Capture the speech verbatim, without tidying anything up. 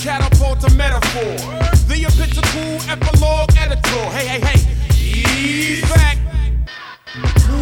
catapult to metaphor. The epitocal epilogue editor. Hey, hey, hey, he's back.